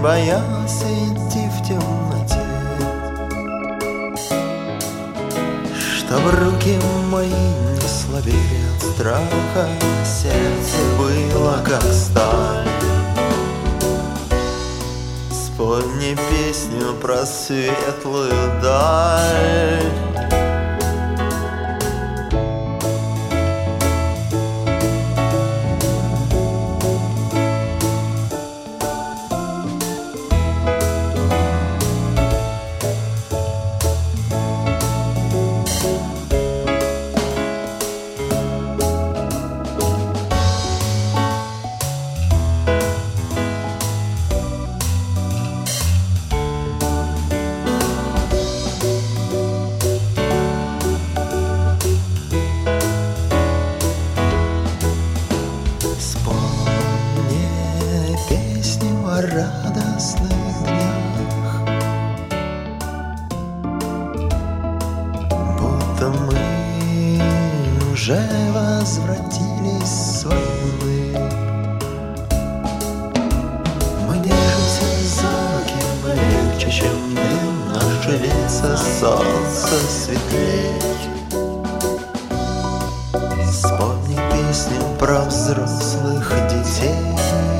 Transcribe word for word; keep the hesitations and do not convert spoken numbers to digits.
боялся идти в темноте, чтоб руки мои не слабели от страха, сердце было как сталь. Спой мне песню про светлую даль. О радостных днях, будто мы уже возвратились с войны. Мы держимся за руки, мы легче, чем дым, наши лица солнце светлей. Вспомни песню про взрослых детей.